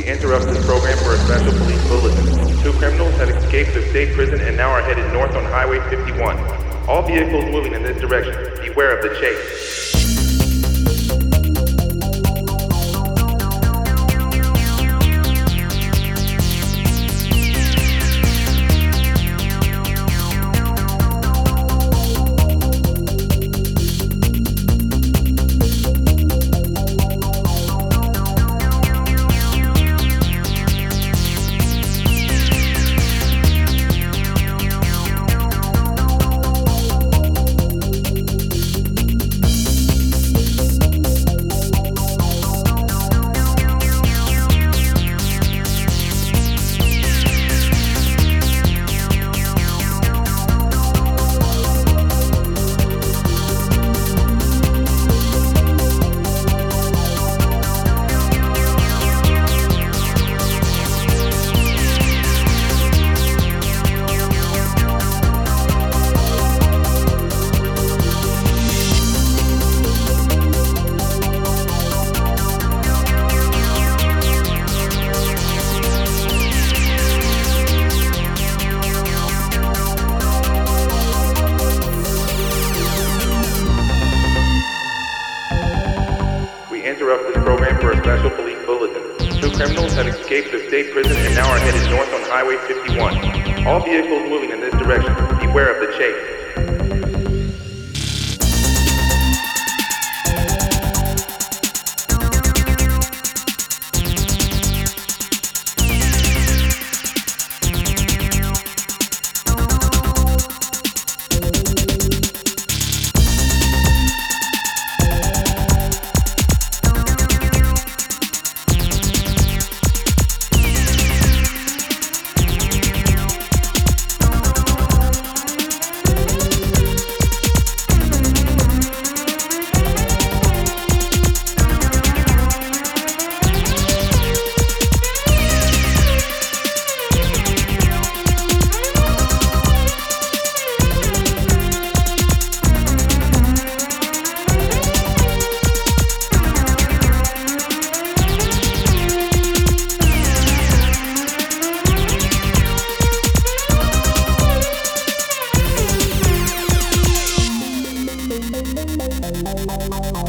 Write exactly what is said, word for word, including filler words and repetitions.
interrupt this program for a special police bulletin. Two criminals have escaped the state prison and now are headed north on Highway fifty-one. All vehicles moving in this direction. Beware of the chase. Interrupt this program for a special police bulletin. Two criminals have escaped the state prison and now are headed north on Highway fifty-one. All vehicles moving in this direction. Beware of the chase. We'll be right back.